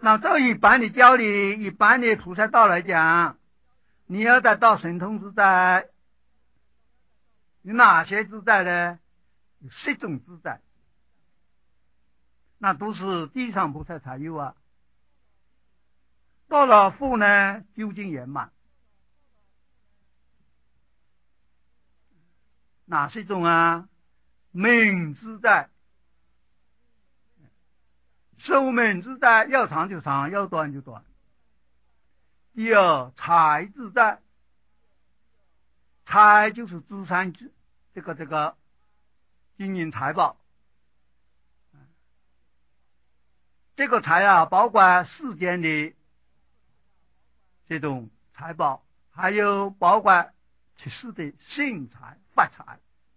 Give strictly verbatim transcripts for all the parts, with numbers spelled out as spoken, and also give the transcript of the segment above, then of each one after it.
那照一般的教理，一般的菩萨道来讲，你要得到神通自在，有哪些自在呢？有十种自在，那都是地上菩萨才有啊。到了父呢，究竟圆满。哪十种啊？命自在，寿命自在，要长就长，要短就短。第二，财自在，财就是资产，这个这个金银财宝。这个财啊，包括世间的这种财宝，还有包括其世的性财、发财，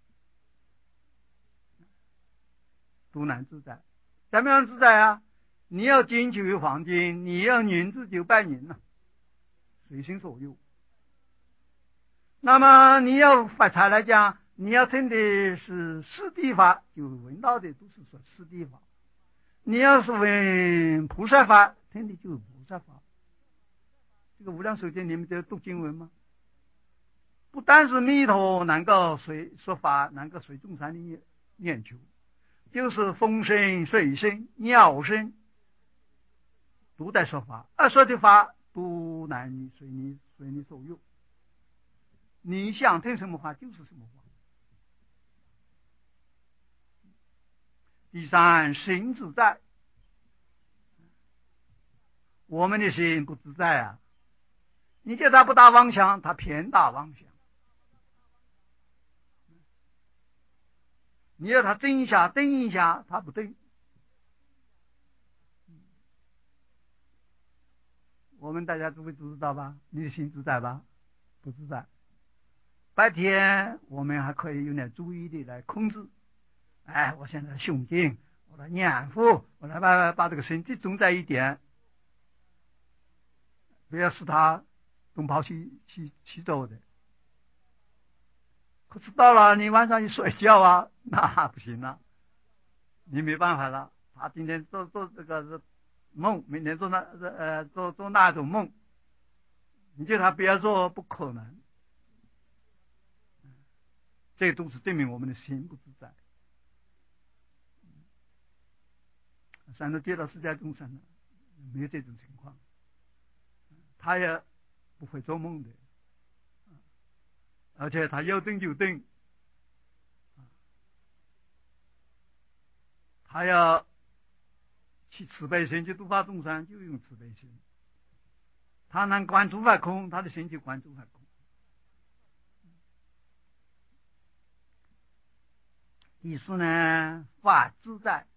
都能自在。怎么样自在啊？你要金就有黄金，你要银子就白银了，随心所欲。那么你要发财来讲，你要听的是四谛法，就闻到的都是说四谛法。你要是闻菩萨法，听的就是菩萨法。这个无量寿经你们在读经文吗？不但是弥陀能够随说法，能够随众生的念求，就是风声、水声、鸟声都在说法，而说的法都能随你随你所用，你想听什么法就是什么法。第三，心自在，我们的心不自在啊！你叫他不打妄想，他偏打妄想；你要他定一下，定一下，他不定。我们大家都会知道吧？你的心自在吧？不自在。白天我们还可以用点注意力来控制。哎，我现在胸襟，我来念佛，我来把把这个心集中在一点，不要使它东跑西西西走的。可是到了你晚上一睡觉啊，那不行了，你没办法了。他今天做做这个梦，明天做那呃做做那种梦，你叫他不要做，不可能。这都是证明我们的心不自在。三都接到释迦众生了，没有这种情况，他也不会做梦的，而且他要定就定，他要去慈悲心去度化众生，就用慈悲心。他能观诸法空，他的心就观诸法空。第四呢，法自在。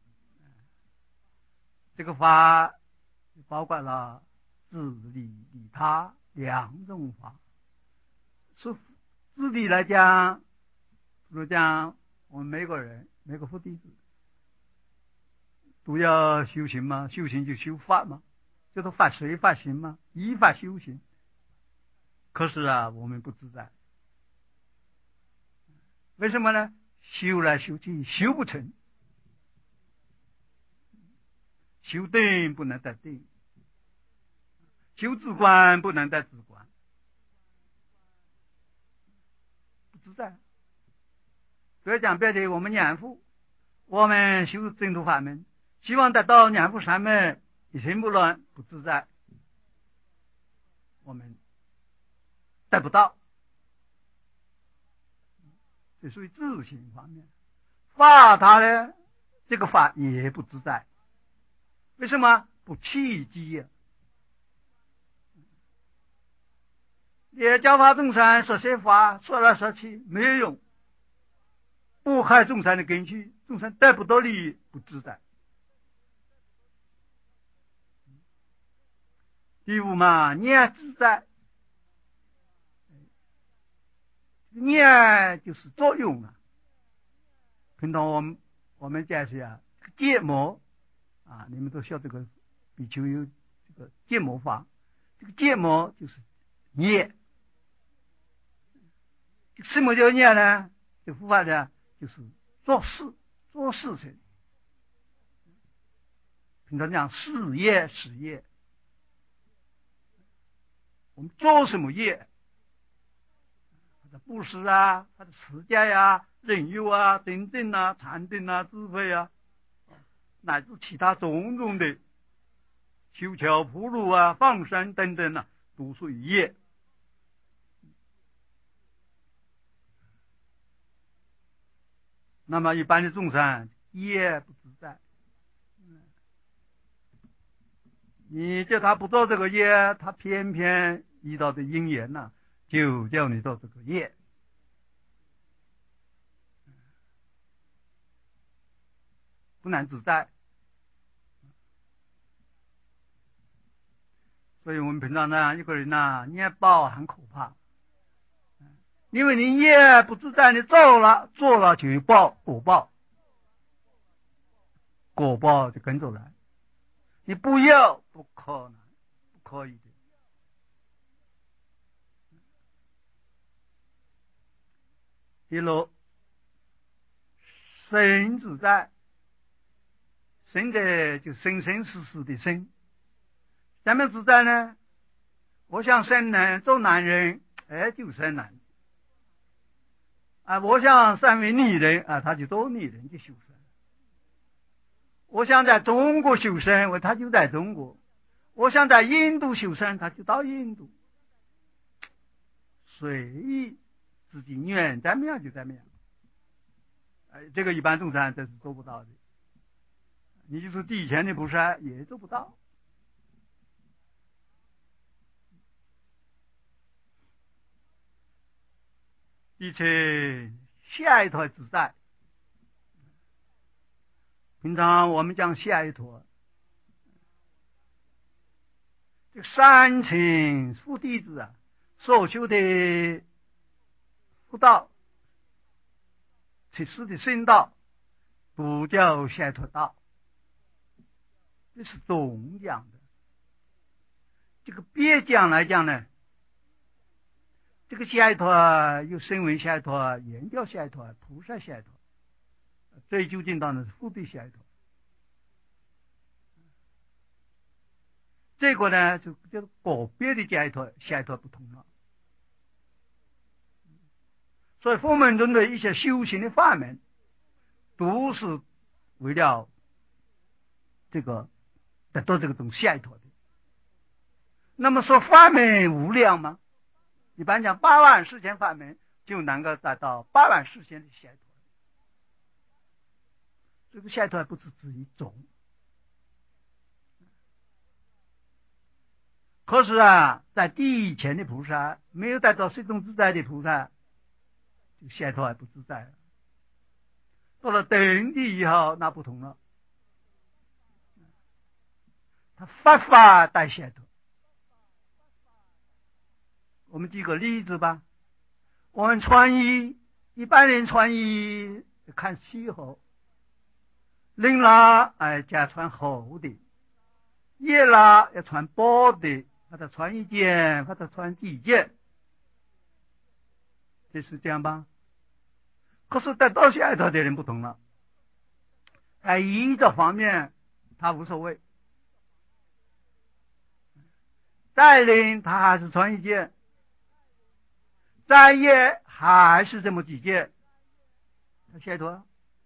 这个法包括了自利利他两种法。是自利来讲，比如讲我们每个人每个佛弟子都要修行嘛，修行就修法嘛，就是法随法行嘛，依法修行。可是啊，我们不自在，为什么呢？修来修去修不成，修定不能得定，修自观不能得自观，不自在。所以讲别的，我们念佛，我们修净土法门，希望得到念佛三昧，一心不乱，不自在，我们得不到。这属于自性方面。法他呢，这个法也不自在，为什么？不契机呀、啊。也教化众生说些法，说来说去没有用，不害众生的根基，众生得不到利益，不自在。第五嘛，念自在，念就是作用啊。平常我们我们解释啊，芥末啊，你们都晓得这个比丘有这个芥末法，这个芥末就是念。什么叫念呢？这佛法呢，就是做事做事情。 平常讲事业，事业，我们做什么业？他的布施啊，他的持戒呀、忍辱啊、等等啊、禅定啊、智慧啊，乃至其他种种的修桥铺路啊、放生等等啊，都属于业。那么一般的众生业不自在，你叫他不做这个业，他偏偏遇到的因缘呢、啊，就叫你做这个业。不难自在。所以我们平常呢，一个人呢，念报很可怕，因为你业不自在，你做了做了就有报果报，果报就跟着来。你不要不可能，不可以的。一路生自在，生的就生生死死的生。怎么自在呢？我想生男做男人，哎，就生男人啊；我想成为女人啊，他就做女人的修身。我想在中国修身，我他就在中国；我想在印度修身，他就到印度。随意自己愿怎么样就怎么样。哎，这个一般众生这是做不到的。你就是地前的菩萨也做不到。一切下一坨自在。平常我们讲下一坨，这三请佛弟子啊，所修的佛道、其实的圣道，不叫下一坨道，这是总讲的。这个别讲来讲呢，这个下一坨又声闻下一坨、圆教下一坨、菩萨下一坨，最究竟当然是佛的下一坨。这个呢，就就是个别的下一坨下一坨不同了。所以佛门中的一些修行的法门，都是为了这个得到这个种下一坨的。那么说法门无量吗？一般讲八万四千法门就能够达到八万四千的下一坨。这个下一坨还不是只一种。可是啊，在地前的菩萨没有达到随众自在的菩萨，这个下一坨还不自在了。到了等地以后，那不同了。他发法带下一坨。我们举个例子吧，我们穿衣，一般人穿衣看气候，冷了哎加穿厚的，热了要穿薄的，或者穿一件，或者穿几件，这是这样吧？可是在到下一坨的人不同了，在衣着方面他无所谓，再冷他还是穿一件，再热还是这么几件，他下一坨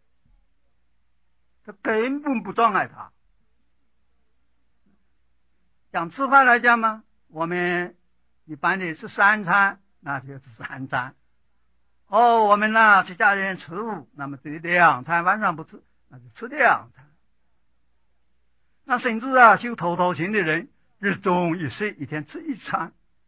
他根本不障碍他。讲吃饭来讲嘛，我们一般的吃三餐，那就是三餐。哦，我们呢去家人吃午，那么这两餐晚上不吃，那就吃两餐。那甚至啊，修头头行的人，日中一睡，一天吃一餐，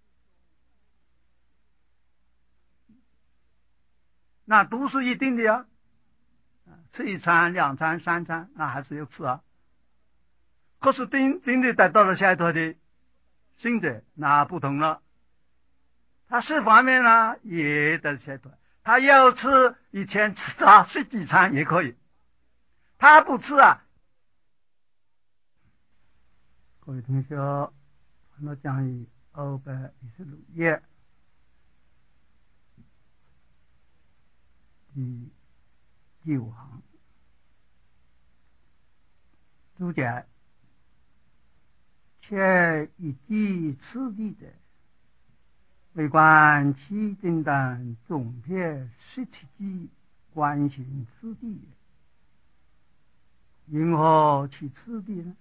那都是一定的呀。吃一餐、两餐、三餐，那还是要吃啊。可是真真的达到了下一坨的圣者，那不同了。他吃方面呢，也得下一坨。他要吃一天吃他十几餐也可以，他不吃啊。各位同学，我们讲义二百一十六页第九行注解： 且以地次第者，为观其正当总撇实体机观行次第也。因何其次第呢？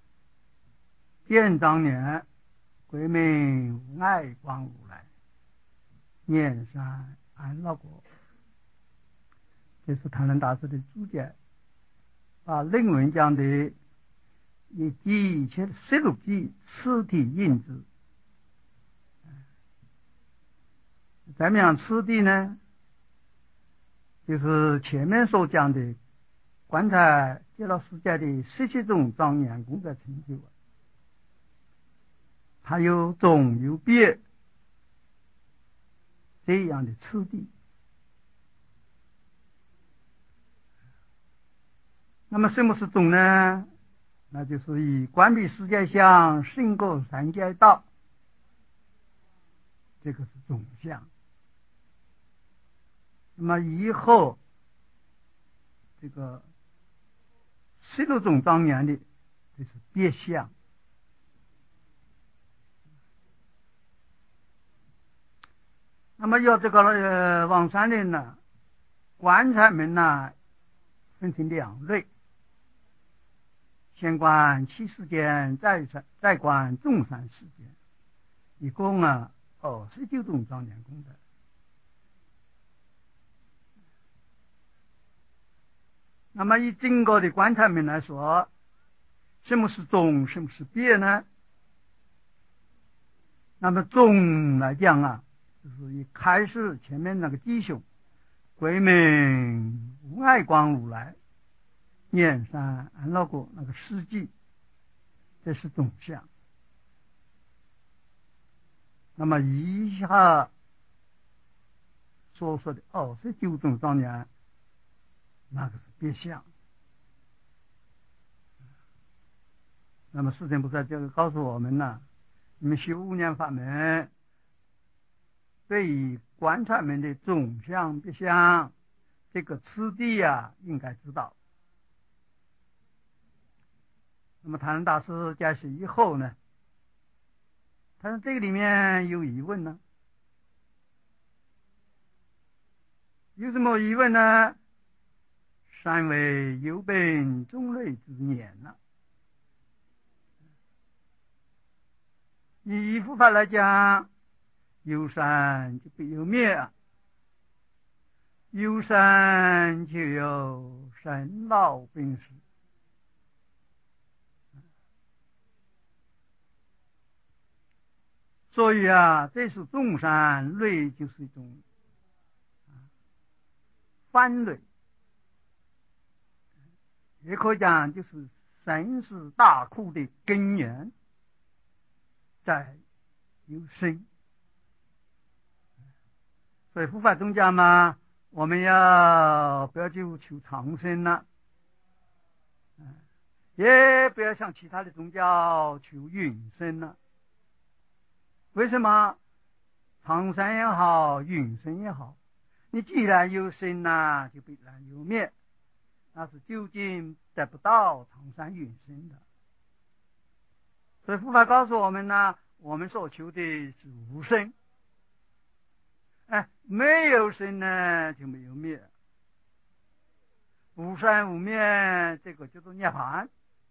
建当年，国民无爱光如来，念山安乐国。这是谭论大师的注解，把论文讲的以记一切十六记次第印之。怎么样次第呢？就是前面所讲的观察极乐世界的十七种庄严功德成就，它有总有别这样的次第。那么什么是总呢？那就是以观彼世界相胜过三界道，这个是总相。那么以后这个十六种庄严的，这是别相。那么要这个呃往三论呢，观察门呢分成两类，先观七世间，再再观众三世间，一共啊二十九种庄严功德。那么以整个的观察门来说，什么是总，什么是别呢？那么总来讲啊，就是一开始前面那个弟兄归命无碍光如来念山安乐国那个事迹，这是总相。那么以下所说的二十九种庄严，那个是别相。那么世尊菩萨就告诉我们呢，你们修无念法门，对于观察门的总相别相这个次第啊，应该知道。那么谭论大师解释以后呢，他说这个里面有疑问呢。有什么疑问呢？善为有本种类之念了。以佛法来讲，有生就必有灭啊，有生就有生老病死。所以啊，这是众生类，就是一种番类，也可以讲就是生死大苦的根源在有生。所以佛法中讲嘛，我们要不要就求长生了，也不要像其他的宗教求永生了。为什么？长生也好，永生也好，你既然有生呢，就必然有灭，那是究竟得不到长生永生的。所以佛法告诉我们呢，我们所求的是无生。哎，没有生呢，就没有灭。无生无灭，这个叫做涅槃。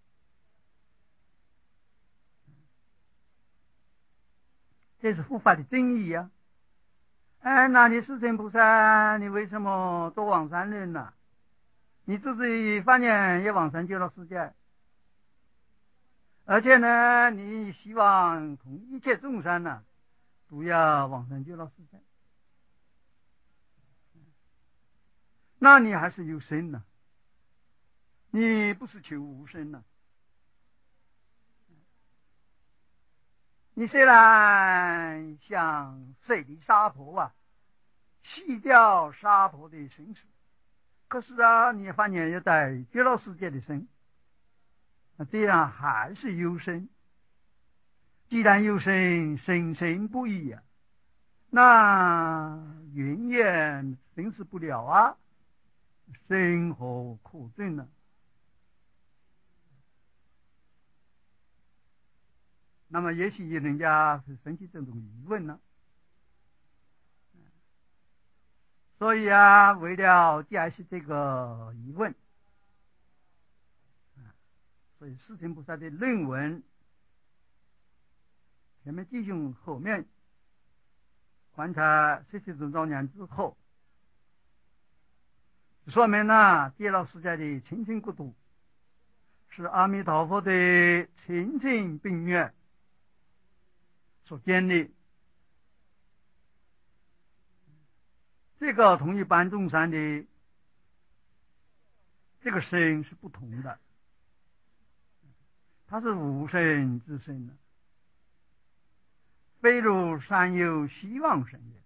这是佛法的真义啊！哎，那你世尊菩萨，你为什么做往生论呢？你自己发愿也往生极乐世界，而且呢，你希望同一切众生呢，都要往生极乐世界，那你还是有生呢，你不是求无生呢。你虽然想舍离娑婆啊，弃掉娑婆的生死，可是啊，你发现要在极乐世界的生，那这样还是有生。既然有生，生生不已啊，那永远生死不了啊，生何可证呢？ 那么也许人家会生起这种疑问呢。所以啊，为了解释这个疑问，所以世亲菩萨的论文前面弟兄后面观察十七种庄严之后，说明呢，极乐世界的清净国土是阿弥陀佛的清净病院所建立。这个同一般众生的这个身是不同的，它是无身之身的，非如三有希望身也，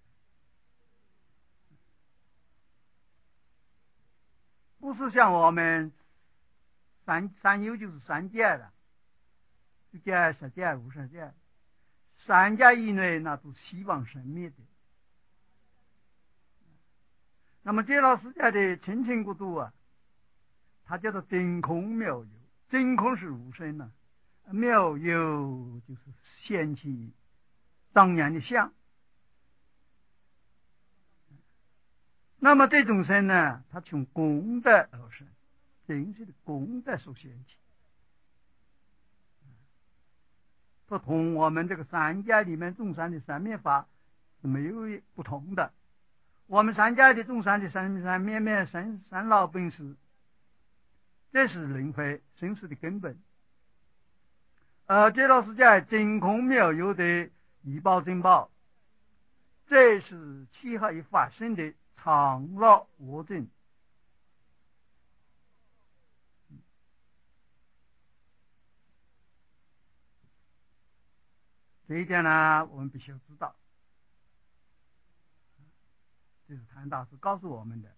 不是像我们三三有就是三界的，一界、十界、无色界，三界以内那都希望生灭的。那么极乐世界的清净国度啊，它叫做真空妙有，真空是无身呢、啊，妙有就是现起当然的相。那么这种身呢，它从功德而生，真是的功德所现起，它同我们这个三界里面众生的三面法是没有不同的。我们三界的众生的三三面面生三老病死，这是轮回生死的根本。而极乐世界真空妙有的一报真报，这是契合于法身的常乐无尽。这一点呢，我们必须要知道，这是谭大师告诉我们的。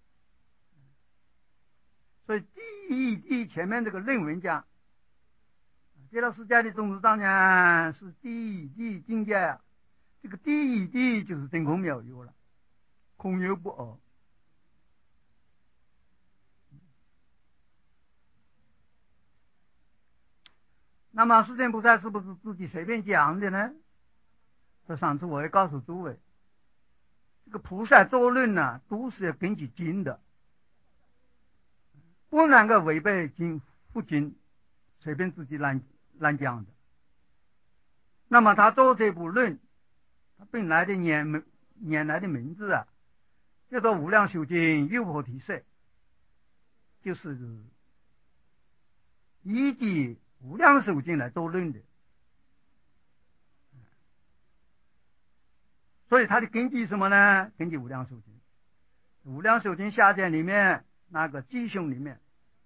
所以第一第前面这个论文讲，极乐世界的种子当然是第一地境界啊，这个第一地就是真空妙有了，空有不二。那么世亲菩萨是不是自己随便讲的呢？这上次我也告诉诸位，这个菩萨作论呢，都是要根据经的，不能够违背经不经，随便自己乱乱讲的。那么他做这部论，他本来的年年来的名字啊，叫做《无量寿经诱婆提舍》，就是依据无量寿经来做论的。所以它的根据什么呢？根据无量寿经。无量寿经下卷里面那个记兄里面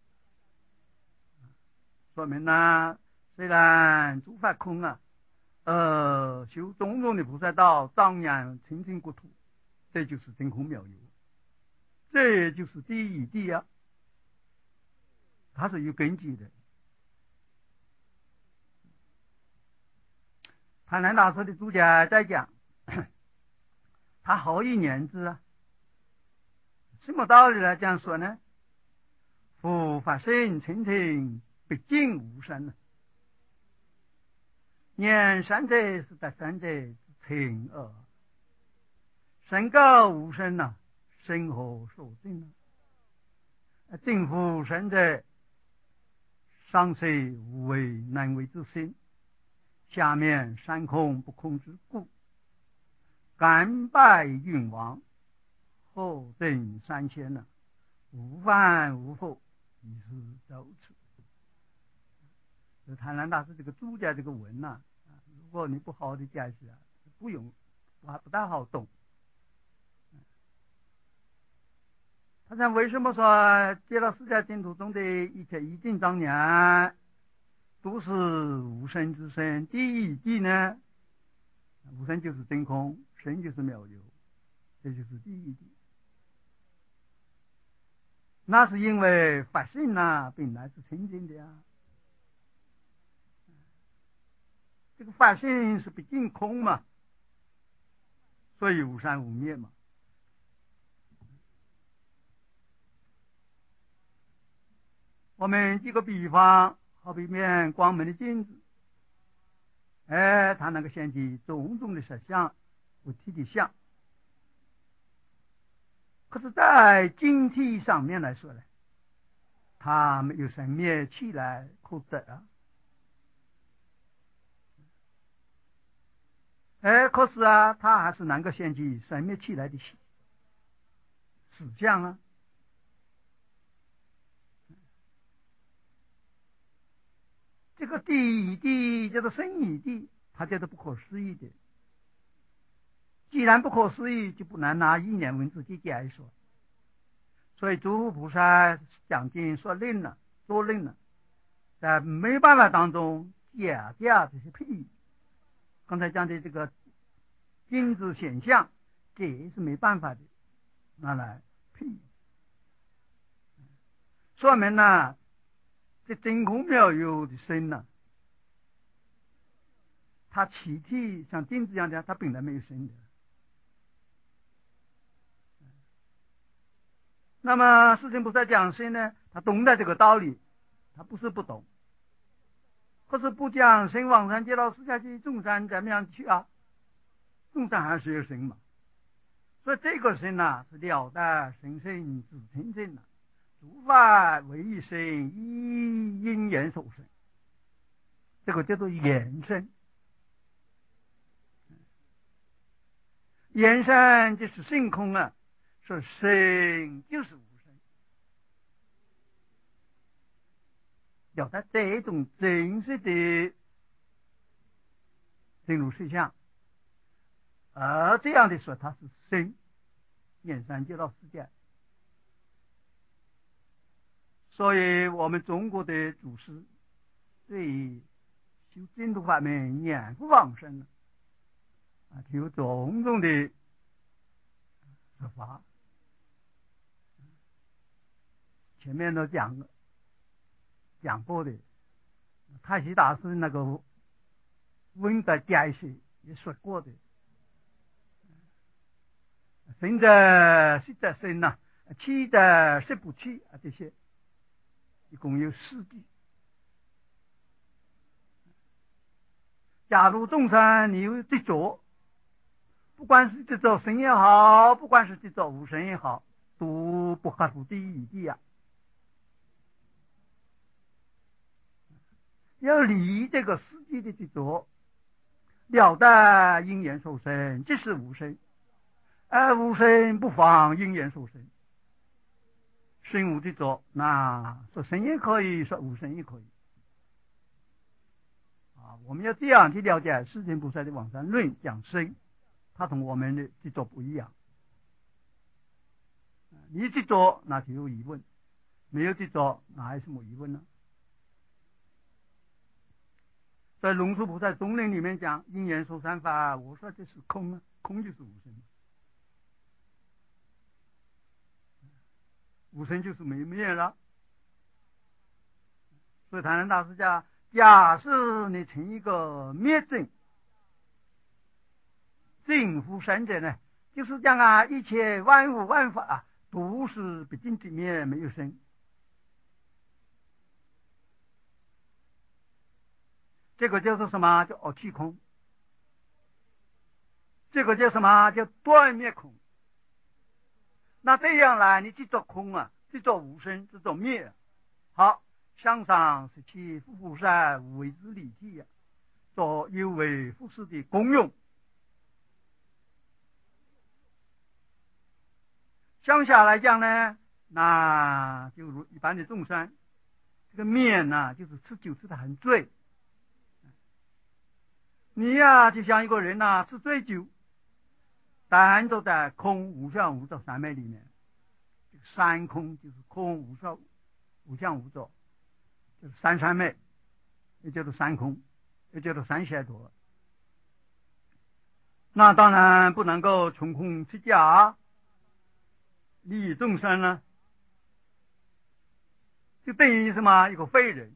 说明呢，虽然诸法空啊，呃，修种种的菩萨道，张扬清净国土，这就是真空妙有，这也就是第一地啊，它是有根据的。盘南大师的注解在讲，他何以言之啊？什么道理来这样说呢？佛法身清净，毕竟无生啊。念三者是得三者之情恶，身高无生啊，身何所定啊？正乎生者，上虽无为难为之心，下面三空不空之故，甘拜运王，后正三千呢，无犯无惑，以是周此。谭南大师这个注解这个文呐、啊，如果你不好好的解释啊，不用，还不大好懂。他讲为什么说极乐世界净土中的一切一境庄严都是无生之身？第一地呢，无生就是真空，生就是妙有，这就是第一地。那是因为法性啊本来是清净的呀、啊，这个法性是不净空嘛，所以无生无灭嘛。我们举个比方，好比面光明的镜子， 哎，他能够显起种种的实相不体的相。可是，在经体上面来说呢，它没有生灭起来可得啊。哎，可是啊，它还是能够显起生灭起来的实相啊。这个第一地叫做生一地，它叫做不可思议的。既然不可思议，就不能拿一念文字去解说。所以诸菩萨讲经说论了，说论了，在没办法当中解掉这些譬喻。刚才讲的这个镜子显象，这也是没办法的，拿来譬喻。说明呢，这真空妙有的身呢，它气体像镜子一样的，它本来没有生的。那么世尊菩萨讲身呢，他懂得这个道理，他不是不懂。可是不讲身往生极乐世界去，众生怎么样去啊？众生还是有身嘛。所以这个身呢、啊，是了得神圣自清净的，诸法唯一身，依因缘所生，这个叫做缘身。缘身就是性空啊，说身就是无身，了得这种真实的真如实相。而这样的说，它是身缘生极乐世界。所以我们中国的祖师对于修净土法门念不往生啊，有种种的说法。前面都讲讲过的，太虚大师那个温的解释也说过的。生者息者生呐，气者息不气啊，这些一共有四句。假如众生你有执着，不管是执着生也好，不管是执着无生也好，都不合乎第一义啊。要离这个世界的执着，了得因缘受生，即是无生。而无生不妨因缘受生，生无执着，那说生也可以，说无生也可以。啊，我们要这样去了解世尊菩萨的往生论讲生，它同我们的执着不一样。你执着那就有疑问，没有执着那还是没疑问呢。在龙树菩萨宗论里面讲，因缘受三法，我说这是空啊，空就是无生，无生就是没灭了。所以谭人大师讲，假设你成一个灭证，证乎生者呢，就是讲啊，一切万物万法啊，都是不尽之灭，没有生。这个叫做什么？叫恶气空。这个叫什么？叫断灭空。那这样来，你去做空啊，去做无生，去做灭。好，向上是其菩萨为之理体呀、啊，做有为复世的功用。向下来讲呢，那就如一般的众生，这个灭呢，就是吃酒吃的很醉。你呀、啊，就像一个人呐、啊，吃醉酒，单坐在空无相无作三昧里面。三空就是空无相无相无作，就是三三昧，也叫做三空，也叫做三解脱。那当然不能够从空出家，利益众生呢，就等于什么？一个废人。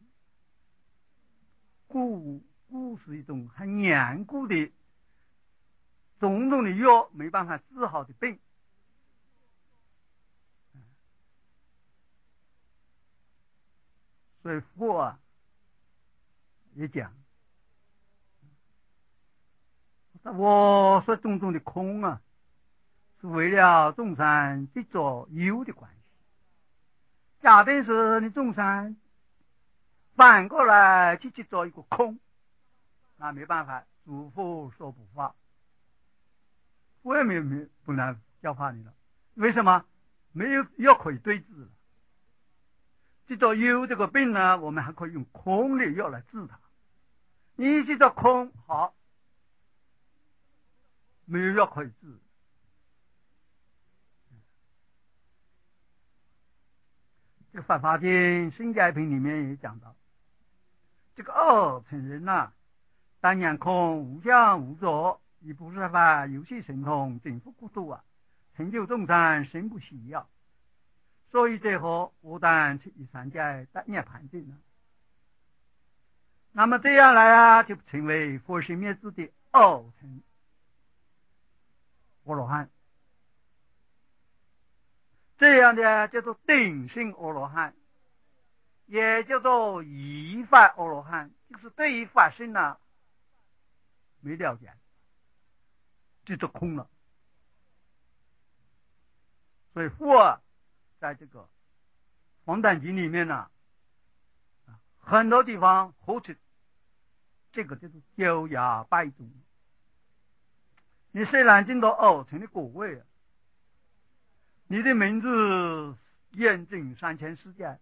故故是一种很严固的种种的药没办法治好的病。所以佛啊也讲， 我说种种的空啊，是为了众生执着有的关系。假定是你众生反过来去执着一个空，那没办法，诸佛说不法，我也没没不能教化你了。为什么？没有药可以对治了。执着有这个病呢，我们还可以用空的药来治它。你执着空，好，没有药可以治。这个《法华经·心解品》里面也讲到，这个二乘人呐、啊，当年空无相无作，以菩萨法游戏神通，尽复国土啊，成就众生生不息啊。所以最后我当以三界得涅盘境了。那么这样来啊，就成为佛性灭智的二乘阿罗汉。这样的叫做定性阿罗汉，也叫做依法阿罗汉，就是对于法性呢、啊、没了解，就做空了。所以佛在这个黄疸经里面呢、啊，很多地方呼出这个叫做九牙百种。你虽然进到二乘的果位，你的名字验证三千世界，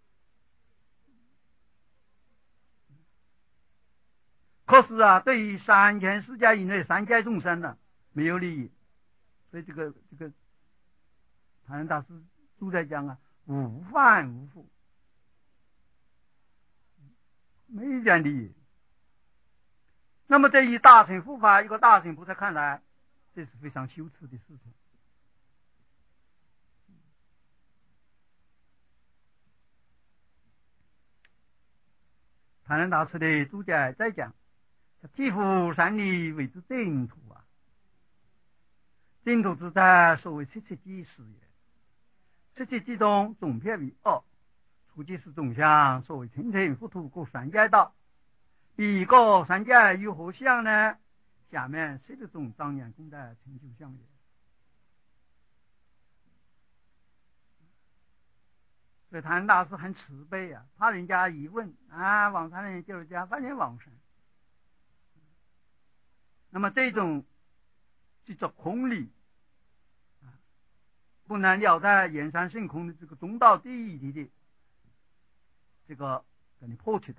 可是啊，对于三千世界以内三界众生呢，没有利益。所以这个这个禅人大师都在讲啊，无犯无负，没一点利益。那么这一大乘护法，一个大乘菩萨看来，这是非常羞耻的事情。禅人大师的注解再讲，地府三里为之净土啊，净土之在，所谓七七即是也。七七即中总撇为二，初即是总相，所谓清净佛土各三界道。一个三界有何相呢？下面十六种庄严功德成就相也。所以谭大师很慈悲啊，怕人家疑问啊，往生人就是讲反正往生。那么这种叫做空理，不能了在言山性空的这个中道第一题的这个给你破去它。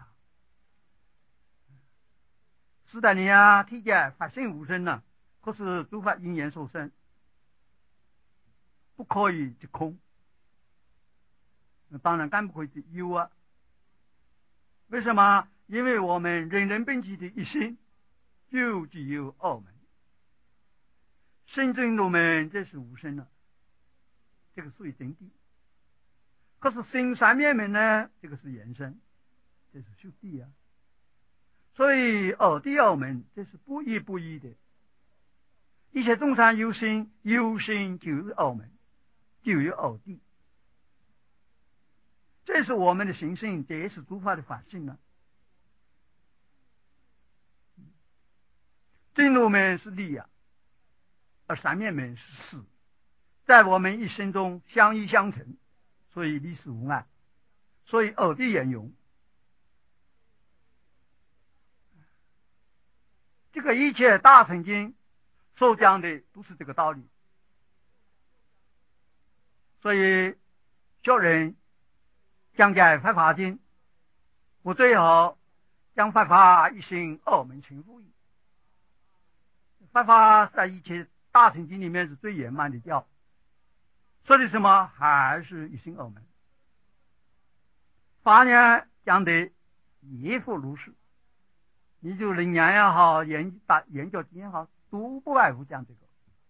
斯坦尼啊，体解法性无生呢，可是诸法因缘所生，不可以即空。那当然更不可以即有啊。为什么？因为我们人人并起的一心，就只有二门。深圳入门，这是无生了，这个属于真谛。可是心三面门呢，这个是延伸，这是修谛啊。所以二谛二门，这是不一不一的。一切众生有心，有心就有二门，就有二谛。这是我们的行性，这也是诸法的法性啊。真如门是理啊，而三面门是事，在我们一生中相依相成，所以历史无碍，所以二谛圆融。这个一切大乘经所讲的都是这个道理。所以学人讲解法华经，我最好将法华一心二门全复义。法华在一切大乘经里面是最圆满的教，说的什么？还是一心二门。法呢讲的也复如是，你就能研也好，研打研究经也好，都不外乎讲这个。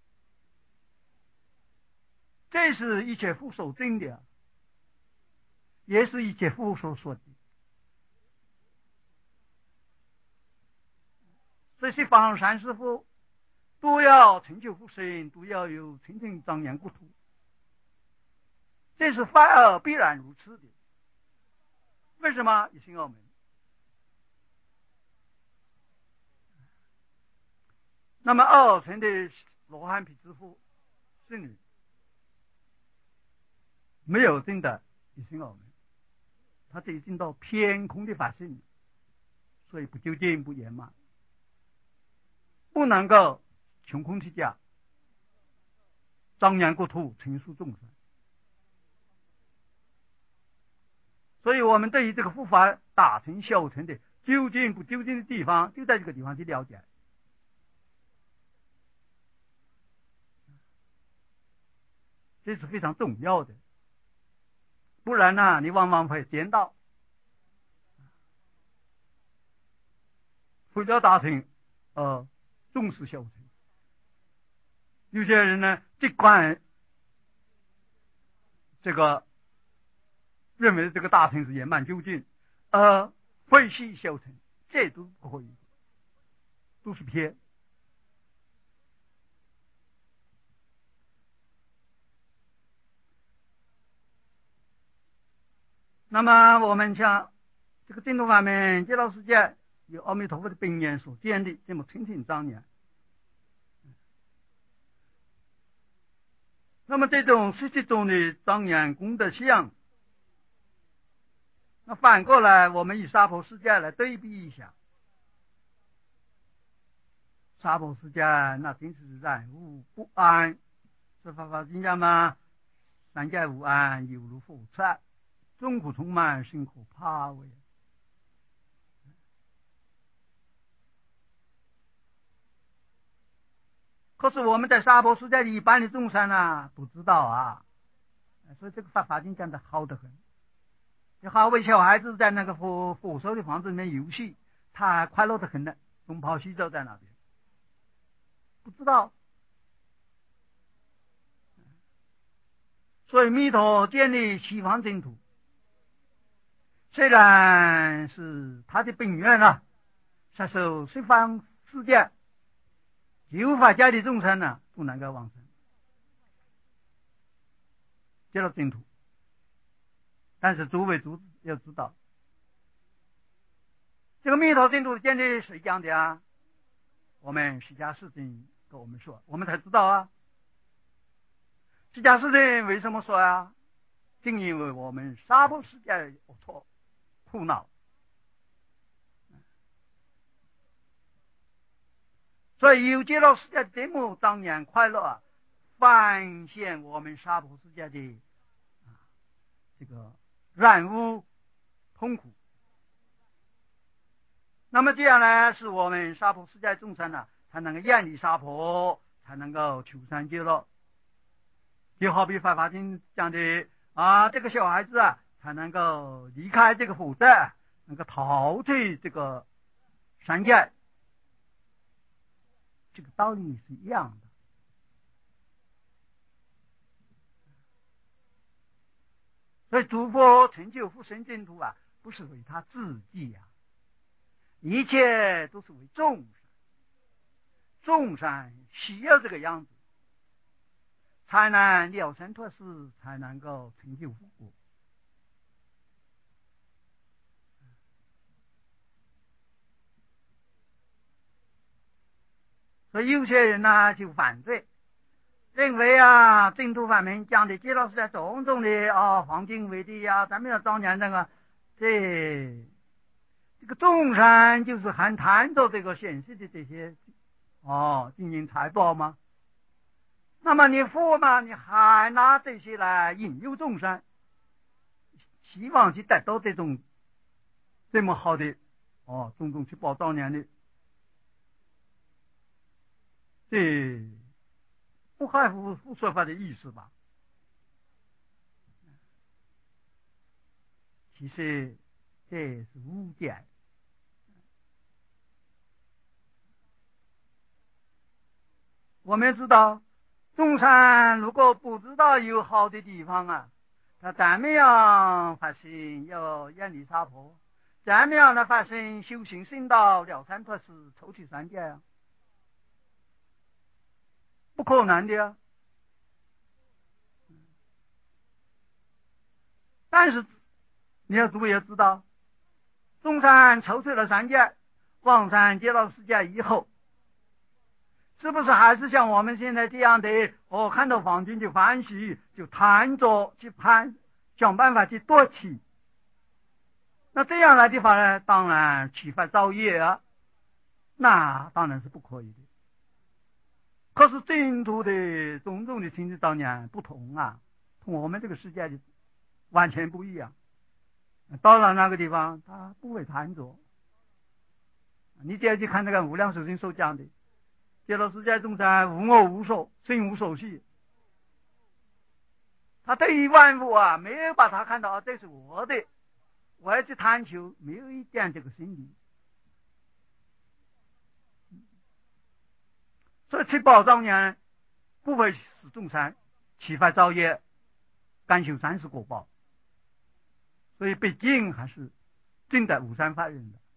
这是一切佛所证的，也是一切佛所说的。这些方三师父都要成就佛身，都要有清净庄严国土，这是法尔必然如此的。为什么？一心二门。 那么二层的罗汉毗之父是女，没有真的一心二门，他这已经到偏空的法性，所以不究竟不圆满，不能够穷空出家，张扬国土，成熟众生。所以我们对于这个护法大乘小乘的究竟不究竟的地方，就在这个地方去了解，这是非常重要的。不然呢，你往往会颠倒，回到大乘，呃，重视小乘。有些人呢，尽管这个认为这个大乘是圆满究竟，呃，废弃小乘，这都不可以，都是偏。那么我们像这个净土法门极乐世界，有阿弥陀佛的本愿所建立，这么清净庄严。那么这种实际中的庄严功德相，那反过来我们以娑婆世界来对比一下，娑婆世界那真是染污不安，是法华经讲吗？三界无安，犹如火柴，众苦充满，心可怕为。可是我们在娑婆世界一般的众生呢，不知道啊，所以这个法华经讲的好得很。就好为小孩子在那个火火烧的房子里面游戏，他快乐得很呢，东跑西走在那边，不知道。所以弥陀建立西方净土，虽然是他的本愿啊，是受西方世界九法界的众生呢，不能够往生极乐净土。但是诸位诸要知道，这个弥陀净土建立谁讲的啊？我们释迦世尊跟我们说，我们才知道啊。释迦世尊为什么说啊？正因为我们娑婆世界龌龊苦恼，所以有极乐世界这么庄严快乐啊，反现我们娑婆世界的啊这个染污痛苦。那么这样呢，是我们娑婆世界众生呢，才能够远离娑婆，才能够求生极乐。就好比法华经讲的啊，这个小孩子啊，才能够离开这个火灾，能够逃退这个三界，这个道理是一样的。所以诸佛成就护生净土啊，不是为他自己啊，一切都是为众生，众生需要这个样子，才能了生脱死，才能够成就复国。所以有些人呢就反对，认为啊净土法门讲的极乐世界种种的啊黄金为地呀，咱们要庄严这个，这这个众生就是还谈到这个显示的这些哦金银财宝吗？那么你佛嘛，你还拿这些来引诱众生，希望去得到这种这么好的哦种种去宝庄严的，这不合乎说法的意思吧？其实这是误解。我们知道，众生如果不知道有好的地方啊，他怎么样发心要远离娑婆？怎么样的发心修行圣道了三脱死抽取三界啊？不可能的啊！但是你要诸位要知道，众生抽取了三界，往生极乐世界以后， 是不是还是像我们现在这样的？哦，看到黄金就欢喜，就贪着去攀，想办法去夺取。那这样来的话呢，当然启发造业啊，那当然是不可以的。可是净土的种种的心智当然不同啊，同我们这个世界的完全不一样。到了那个地方，他不会贪着。你只要去看那个无量寿经所讲的，极乐世界众生无我无所，心无所系。他对于万物啊，没有把它看到这是我的，我要去贪求，没有一点这个心理。所以七宝庄严不会使众生启发造业，甘修三世果报。所以毕竟还是近代五三法人的。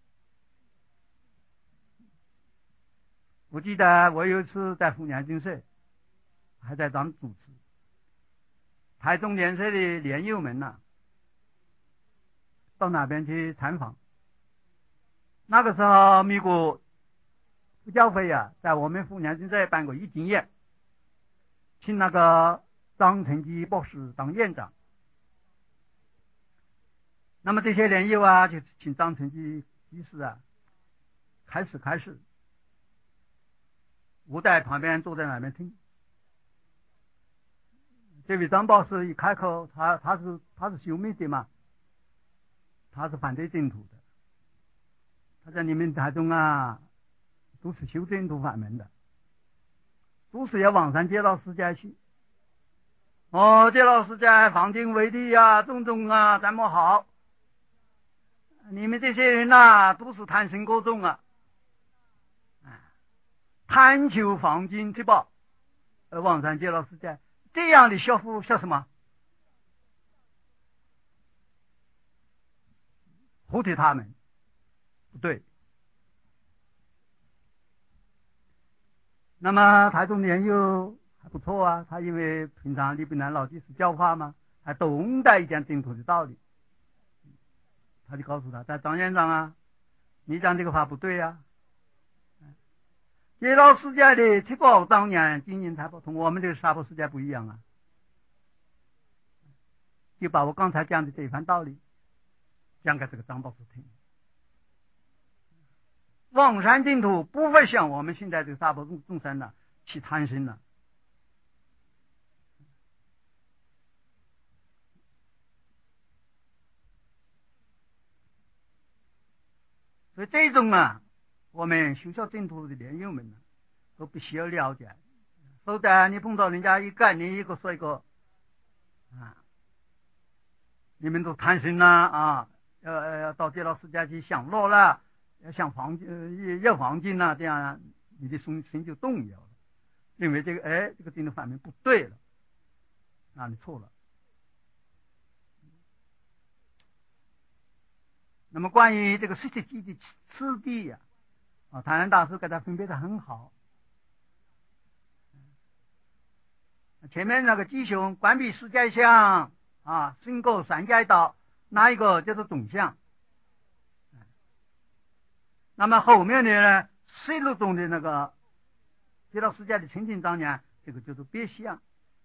我记得我有一次在富年精舍，还在当主持，台中联社的莲友们呐、啊，到那边去参访。那个时候美国副教会啊，在我们富年精舍办过一经宴，请那个张成基博士当院长。那么这些莲友啊，就请张成基居士啊开始开始。我在旁边坐在那边听。这位张博士一开口，他他是他是修密的嘛，他是反对净土的。他在你们台中啊，都是修净土法门的，都是要往上接到世界去。哦，接到世界黄金为地啊，种种啊，这么好。你们这些人呐、啊，都是贪心过重啊。贪求黄金之宝，而往上接到世界，这样的学佛学什么？护体他们，不对。那么台中莲友还不错啊，他因为平常李炳南老居士教化嘛，还懂得一点净土的道理，他就告诉他，在张院长啊，你讲这个话不对啊。极乐世界的七宝庄严金银财宝同我们这个娑婆世界不一样啊，就把我刚才讲的这一番道理讲给这个张博士听。望山净土不会像我们现在这个娑婆众生呢去贪心了。所以这种啊，我们修学净土的莲友们呢，都必须要了解，否则你碰到人家一个你一个说一个啊，你们都贪心啦啊，要要到极乐世界去享乐了，要想黄金要黄金啦，这样你的心心就动摇了，认为这个哎这个净土法门不对了，啊你错了。那么关于这个实际机的次第呀、啊，啊，台南大师给他分别的很好。前面那个吉凶关闭世界相啊，申购三界道，那一个叫做总相。那么后面的呢，摄入中的那个极乐世界的清净庄严，这个叫做别相。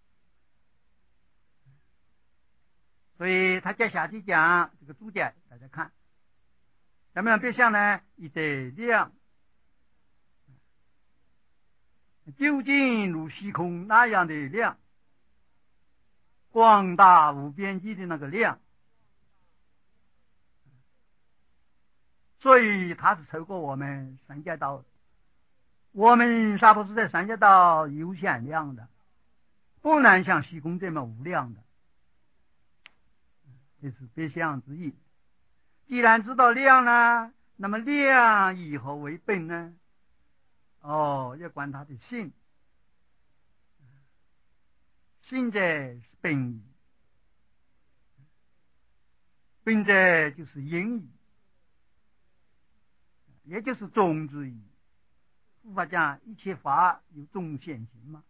所以他接下去讲这个注解，大家看。怎么样别相呢？一则亮，究竟如虚空那样的亮，广大无边际的那个亮，所以它是超过我们三界道。我们娑婆世界三界道有限量的，不能像虚空这么无量的，这是别相之意。既然知道量呢，那么量以何为本呢？哦，要观他的性，性者是本意，本者就是因意，也就是种之意。佛法讲一切法有种现行嘛。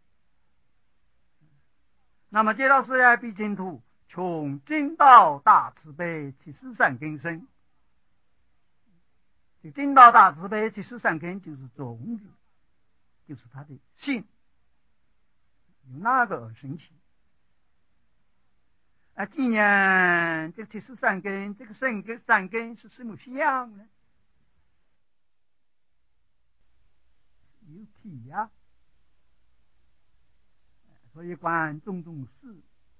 那么接到世界必净土，从真道大慈悲其十善根生。这真道大慈悲其十善根就是种子。 就是他的性，有那个而生起。啊，既然这个铁石善根，这个善根善根是什么相呢？有体呀、啊，所以观种种事，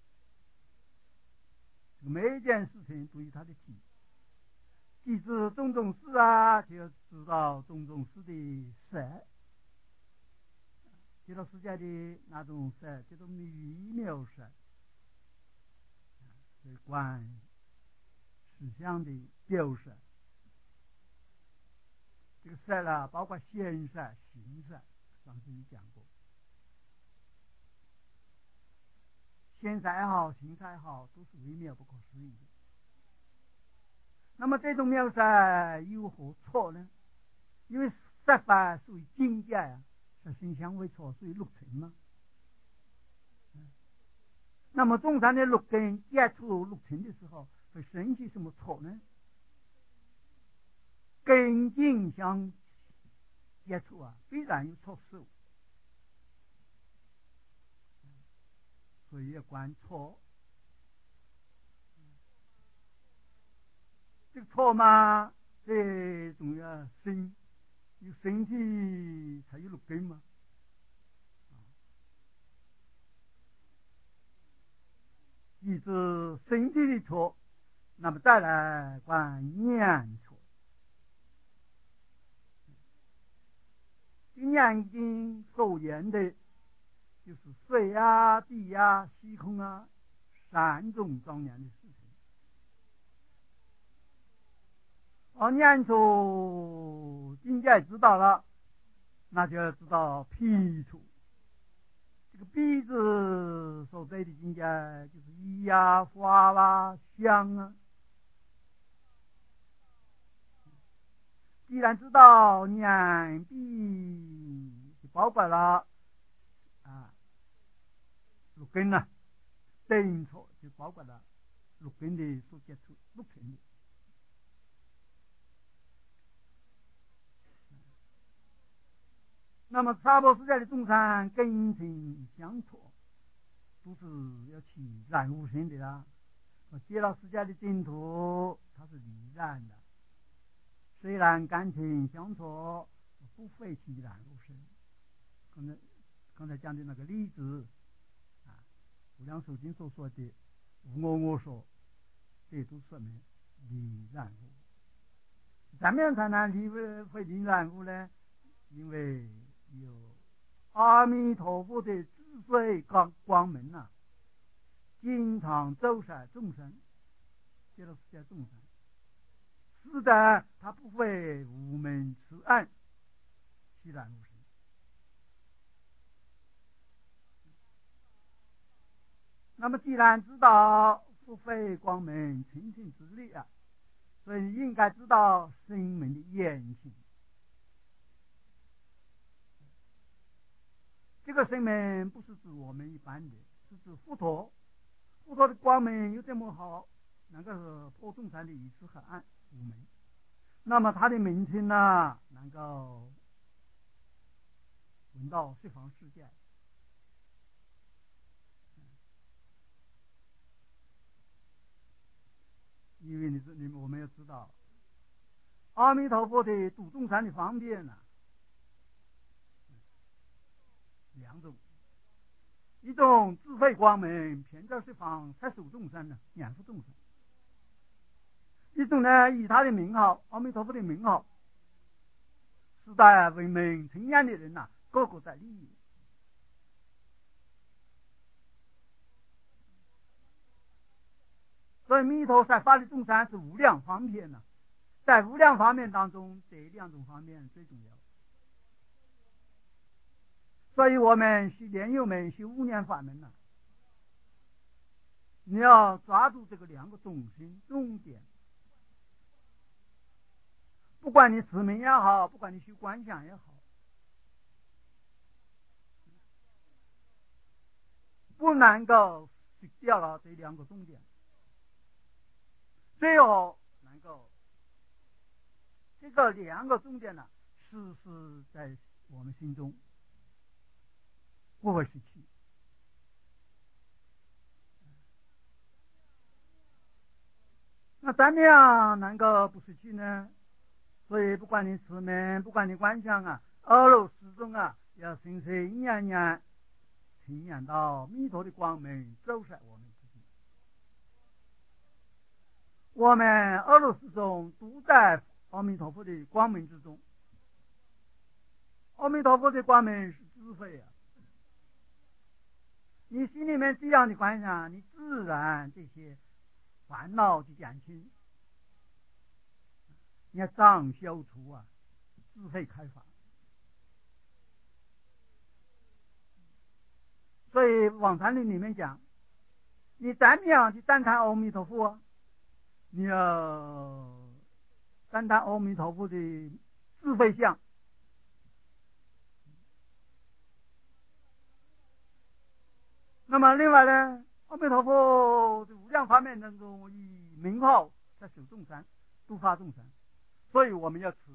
每一件事情都有它的体。既知种种事啊，就要知道种种事的实。接到世界的那种实，这种微妙实，所以观实相的表示。这个色啦，包括现色、形色，上次你讲过，现色也好，形色也好，都是微妙不可思议的。那么这种妙色有何错呢？因为色法属于境界呀、啊，色心相为错，属于六尘嘛。那么众生的六根接触六尘的时候，会生起什么错呢？根境相接触啊，必然有错受，所以要观错。这个错嘛，最重要身，有身体才有六根嘛。记住身体的错，那么再来观念错。念经所言的，就是水啊、地啊、虚空啊三种庄严的事情。而念出境界知道了，那就要知道辟除。这个辟字所对的境界，就是意啊、法啊、相啊。既然知道念辟，就包括了啊六根呐、啊，对错就包括了六根的所接触六尘的。那么娑婆世界的众生根尘相错，都是要起染污身的啦。极乐世界的净土，它是离染的，虽然感情相错，不会起染污身。刚才刚才讲的那个例子啊，无量寿经所说的无我我说，这都说明离染污。怎么样才能离会离染污呢？因为有阿弥陀佛的智慧光光明啊，经常照射众生，接到世界众生，是的，他不会无门此岸，其然无生。那么既然知道不非光明清净之力啊，所以应该知道生命的言行。这个生命不是指我们一般的，是指佛陀。佛陀的光明有这么好，能够破众生的愚痴和暗无明。那么他的名称呢，能够闻到十方世界。因为你是你们我们要知道，阿弥陀佛的度众生的方便呢、啊，两种。一种智慧光明遍照十方摄受众生呢，养护众生；一种呢，以他的名号，阿弥陀佛的名号，时代闻名称扬的人呐、啊，个个在利益。所以弥陀在发的众生是无量方面呢、啊，在无量方面当中，这两种方面最重要。所以我们修莲友们修五念法门呢、啊，你要抓住这个两个中心重点。不管你持名也好，不管你修观想也好，不能够失掉了这两个重点，最后能够这个两个重点呢，时时在我们心中， 不会失去。那怎么样能够不失去呢？所以不管你持名，不管你观想啊，耳朵始终啊，要心心念念听见到弥陀的光明照射我们自己。我们耳朵始终都在阿弥陀佛的光明之中。阿弥陀佛的光明是智慧啊！你心里面这样的观想，你自然这些烦恼就减轻，你要障消除啊，智慧开发。所以往禅论里面讲，你怎么样去赞叹阿弥陀佛？你要赞叹阿弥陀佛的智慧相。那么另外呢，阿弥陀佛的无量法门当中，以名号在守众生，度化众生，所以我们要持